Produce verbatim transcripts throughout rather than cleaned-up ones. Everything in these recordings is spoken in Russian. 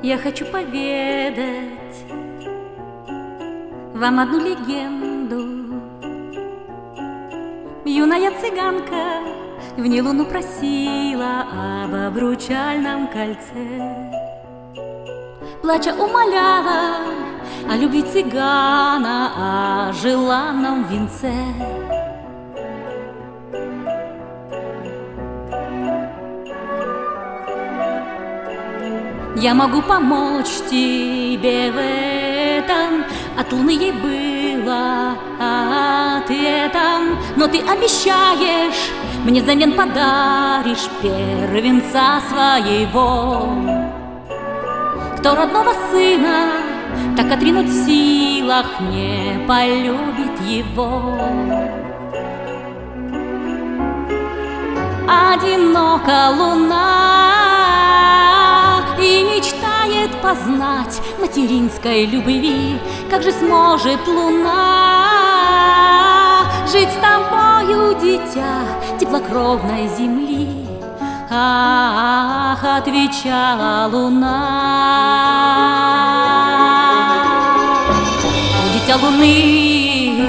Я хочу поведать вам одну легенду. Юная цыганка в ней луну просила об обручальном кольце. Плача умоляла о любви цыгана, о желанном венце. Я могу помочь тебе в этом, от луны ей было ответом. Но ты обещаешь, мне взамен подаришь первенца своего. Кто родного сына так отринуть в силах, не полюбит его. Одинока луна и мечтает познать материнской любви. Как же сможет луна жить с тобою, дитя теплокровной земли? Ах, отвечала луна. О, дитя луны,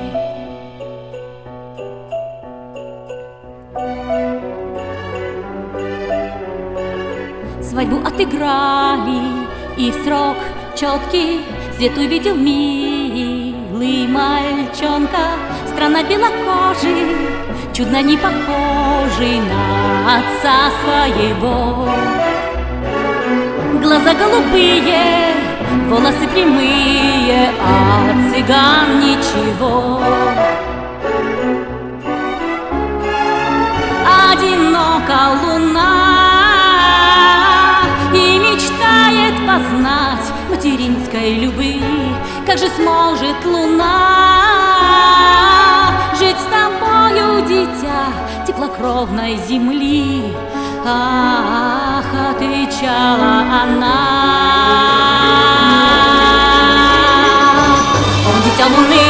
свадьбу отыграли, и в срок четкий свет увидел милый мальчонка. Странно белокожий, чудно не похожий на отца своего. Глаза голубые, волосы прямые, а от цыган ничего. Одинока луна и мечтает познать материнской любви. Как же сможет луна жить с тобою, дитя теплокровной земли? Ах, отвечала она. О, дитя луны,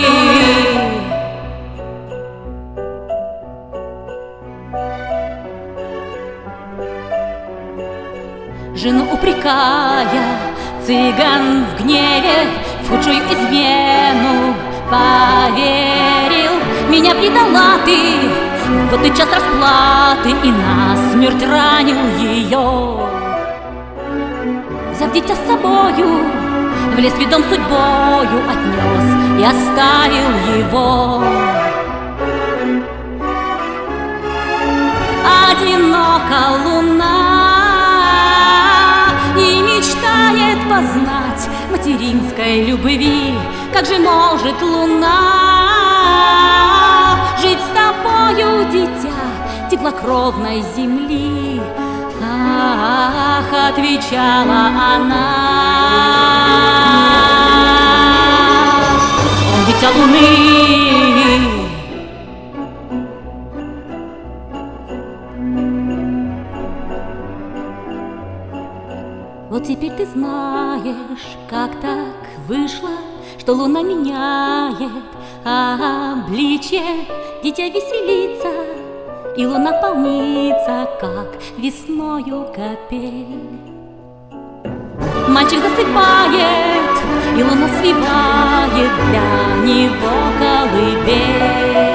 жену упрекая, цыган в гневе в худшую измену поверил. Меня предала ты, вот и час расплаты, и насмерть ранил ее. Взяв дитя с собою, в лес ведом судьбою отнес и оставил его. Одинока луна и мечтает познать материнской любви. Как же может луна жить с тобою, дитя теплокровной земли? Ах, отвечала она. О, дитя луны, вот теперь ты знаешь, как так вышло, что луна меняет обличье. Дитя веселится, и луна полнится, как весною капель. Мальчик засыпает, и луна свивает для него колыбель.